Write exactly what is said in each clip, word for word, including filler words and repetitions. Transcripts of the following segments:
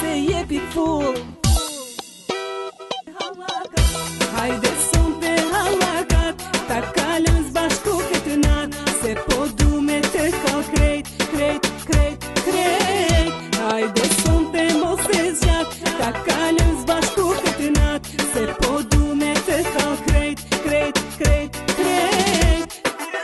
se jepi full. Hajde son te hallakat, ta kalën zbashku këtë natë, se po du me të kall krejt, krejt, krejt, krejt. Hajde son te mos e zgjat, ta kalën zbashku këtë natë, se po du me të kall krejt, krejt, krejt, krejt.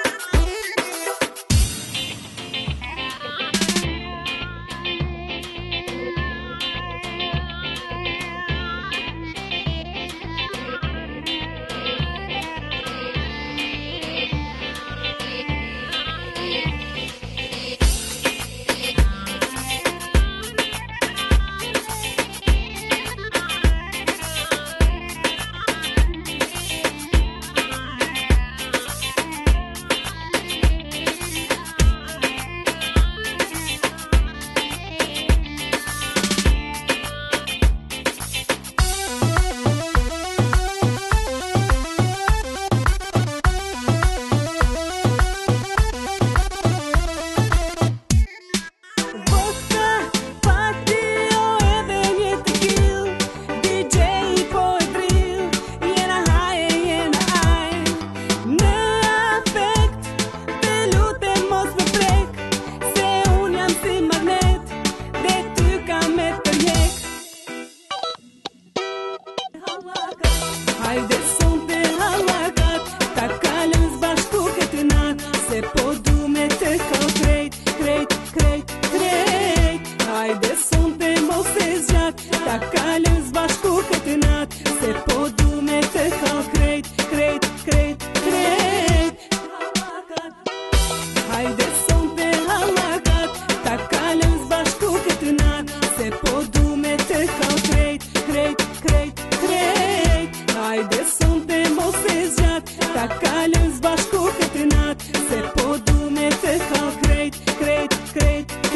Hajde son te hallakat, ta kalën zbashku këtë natë, se po du me të kall krejt, krejt, krejt, krejt. Hajde son te mos e zgjat, ta kalën zbashku këtë natë, se po du me të kall krejt, krejt, krejt, krejt. Hajde son te hallakat, ta kalën zbashku këtë natë, se po du me të kall krejt, krejt, krejt, krejt. Hajde son te mos e zgjat, ta kalën zbashku këtë natë, se po du me të kall krejt, krejt, krejt,